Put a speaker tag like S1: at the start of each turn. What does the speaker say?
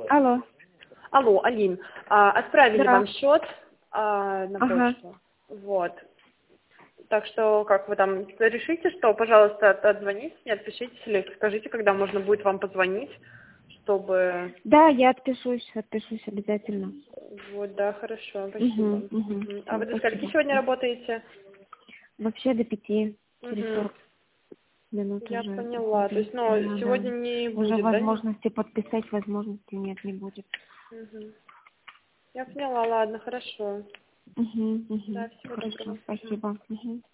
S1: Алло.
S2: Алло, Алин, отправили
S1: Да.
S2: вам счет на
S1: Ага.
S2: почту. Вот. Так что, как вы там решите, что, пожалуйста, отзвонитесь, мне отпишитесь или скажите, когда можно будет вам позвонить, чтобы...
S1: Да, я отпишусь обязательно.
S2: Вот, да, хорошо, спасибо.
S1: Угу, угу.
S2: Мгм. А
S1: Всё,
S2: вы до скольки
S1: спасибо.
S2: сегодня работаете?
S1: Вообще до 5, через
S2: Мгм.
S1: 40 минут
S2: Я
S1: уже
S2: поняла. То есть, ну,
S1: единственное, да.
S2: сегодня не
S1: Уже
S2: будет, да?
S1: возможности подписать, возможности нет, не будет.
S2: Мгм. Я поняла, ладно, хорошо.
S1: Угу,
S2: Да,
S1: угу.
S2: всего
S1: Хорошо,
S2: доброго. Мгм.
S1: спасибо. Угу.